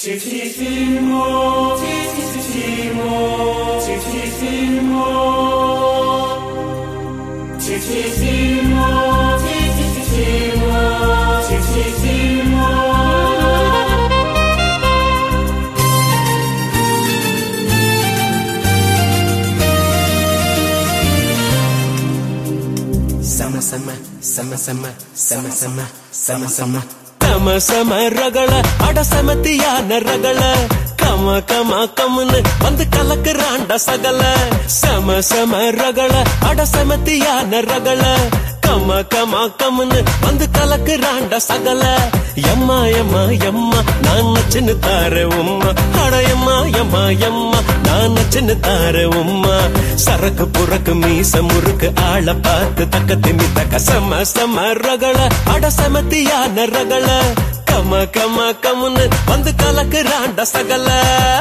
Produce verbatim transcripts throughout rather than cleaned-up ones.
Sama sama sama sama sama sama sama sama sama sama ragala ada samatiyana ragala kama kama kamne vandu kalakranda sagala sama sama ragala ada samatiyana ragala kama kama kamne vandu kalakranda sagala yamma yamma yamma naan nachinu tare umma ada yamma yamma yamma naan nachinu tare umma sarakku purakku meesa murukku aala paathu takkatimi taka sama sama ragala ada samatiyana ragala kama kama kamne vandu kalakranda sagala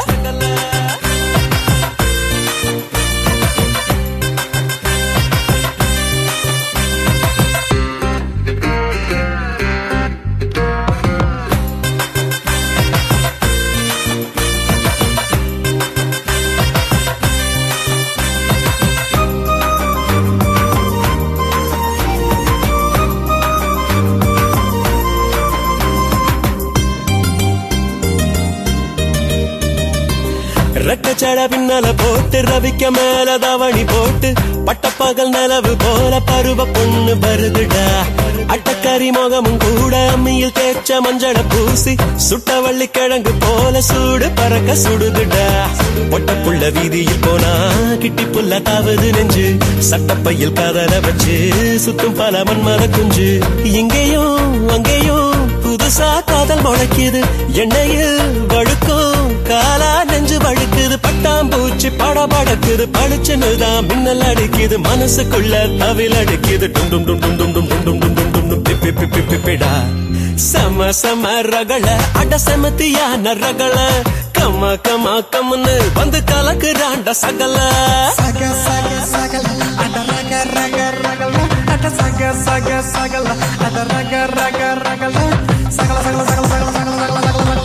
ரெக்கச்சட பின்னல போட்டு ரவிக்க மேல தவணி போட்டு பட்டப்பகல் நிலவு போல பருவ பொண்ணு வருதுடா அட்டக்கறி முகமும் கூட அம்மியில் தேய்ச்ச மஞ்சள பூசி சுட்ட வள்ளி கிழங்கு போல சூடு பறக்க சுடுதுடா பொட்டப்புள்ள வீதியில் போனா கிட்டி புல்ல தாவது நெஞ்சு சட்டப்பையில் கதற வச்சு சுத்தும் பல மன்மத குஞ்சு இங்கேயும் அங்கேயும் புதுசா காதல் முளைக்குது எண்ணெயில் வழுக்கும் காலா நெஞ்சு வழுக்குது பட்டாம்பூச்சி படபடக்குது பளிச்சுன்னுதான் மின்னல் அடிக்குது மனசுக்குள்ள தவில் அடிக்குது டும் டும் டும் டும் டும் டும் டும் டும் டும் டும் டும் பிப்பி பிப்பி பிப்பிடா சம சம ரகள அட சமத்தியான ரகள கம கம கம்னு வந்து கலக்குறாண்ட சகல சக சக சகல அட ரக ரக ரகல அட சக சக சகல அட ரக ரக ரகல சகல சகல சகல சகல சகல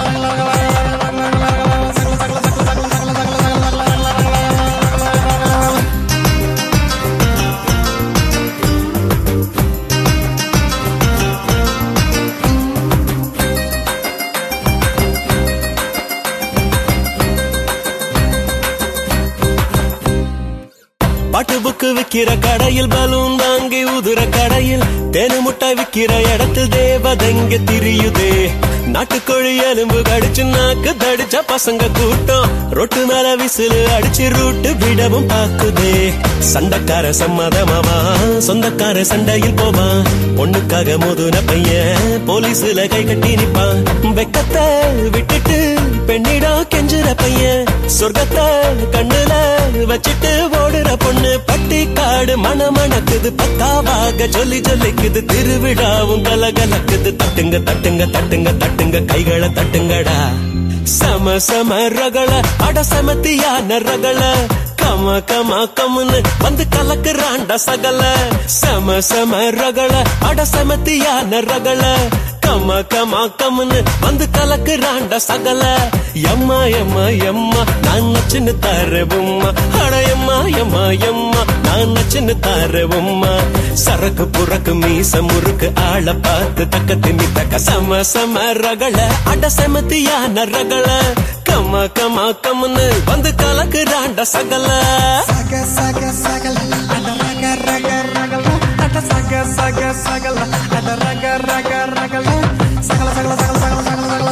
பாட்டு புக்கு விக்கிற கடையில் பலூன் வாங்கி உதுற கடையில் தேனு முட்டை விக்கிற இடத்தில் தேவதங்க திரியுதே நாட்டுக்கோழி எலும்பு கடிச்சு நாக்கு தடிச்ச பசங்க கூட்டம் ரொட்டு மேல விசிலு அடிச்சு ரூட்டு விடவும் பாக்குதே சண்டைக்கார சம்மதமாவா சொந்தக்கார சண்டையில் போவான் பொண்ணுக்காக மோதுன பையன் போலீஸ்ல கை கட்டி நிப்பான் வெக்கத்தை விட்டுட்டு பெண்ணிடா கெஞ்சுற பையன் சொர்க்கத்தை கண்ணுல வச்சிட்டு ஓடுற பொண்ணு பட்டி காடு மணமணக்குது பத்தாவாக சொல்லி சொல்லிக்குது திருவிழாவும் கலகலக்குது தட்டுங்க தட்டுங்க தட்டுங்க தட்டுங்க கைகளை தட்டுங்கடா சம சம ரகள அட சமத்தியான ரகள கம கம கம்னு வந்து கலக்குறாண்ட சகல சம சம ரகள அட சமத்தியான ரகள கம கம கம்னு வந்து கலக்குறாண்ட சகல எம்மா எம்மா எம்மா நான் நச்சுன்னு தர உம்மா அட எம்மா எம்மா எம்மா நான் நச்சுன்னு தர உம்மா சரக்கு புறக்கு மீச முறுக்கு ஆள பார்த்து தக்கத்திமி தக்க சம சம ரகள அட சமத்தியான ரகள கம கம கம்னு வந்து கலக்குறாண்ட சகல சக சக சகல அட ரக ரக ரகல அட சக சக சகல அட ரக ரக ரகல சகல சகல சகல சகல சகல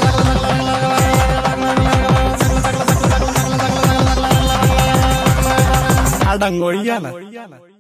சகல அடங்கொழியான